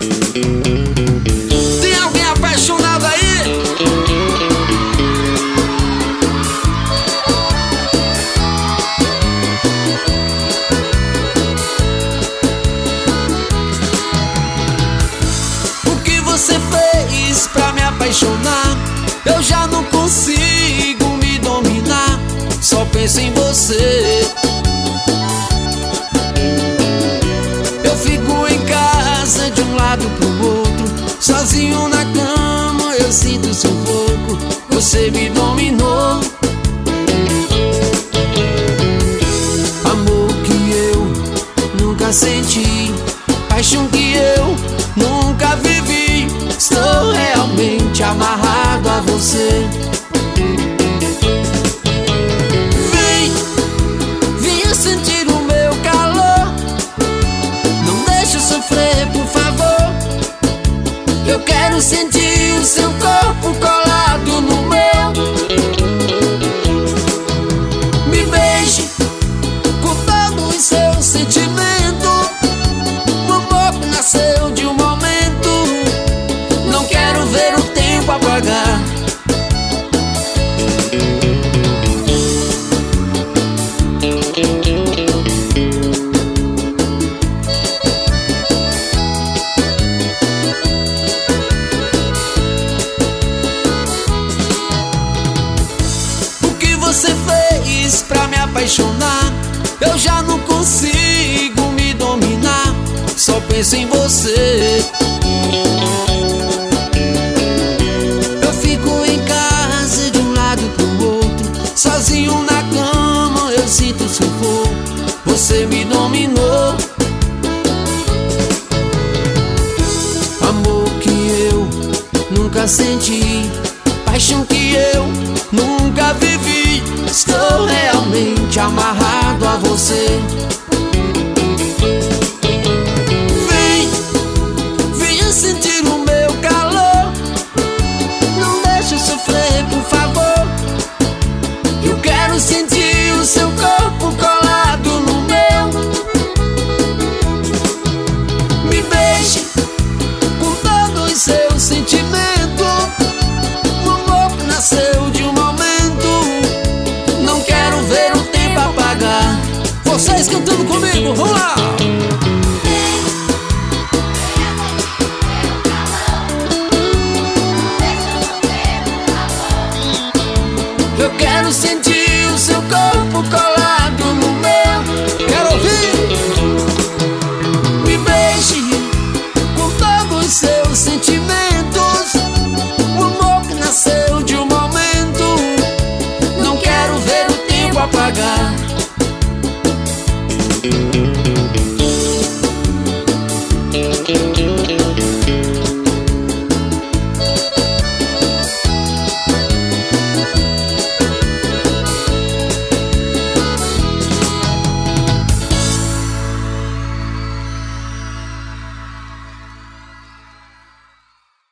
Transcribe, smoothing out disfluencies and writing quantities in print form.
Tem alguém apaixonado aí? O que você fez pra me apaixonar? Eu já não consigo me dominar, só penso em você. Eu fico em casa de um lado pro outro, sozinho na cama eu sinto sufoco. Você me dominou. Amor que eu nunca senti, paixão que eu nunca vivi. Estou realmente amarrado a você. Venha sentir o meu calor, não deixe eu sofrer, por favor. Eu quero sentir o seu corpo colado no meu. Me beije com todo o seu sentimento. O amor que nasceu de um momento, não quero ver o tempo apagar. O que você fez pra me apaixonar? Eu já não consigo me dominar, só penso em você. Eu fico em casa de um lado pro outro, sozinho na cama eu sinto sufoco. Você me dominou. Amor que eu nunca senti, paixão que eu nunca vivi. Estou realmente amarrado a você.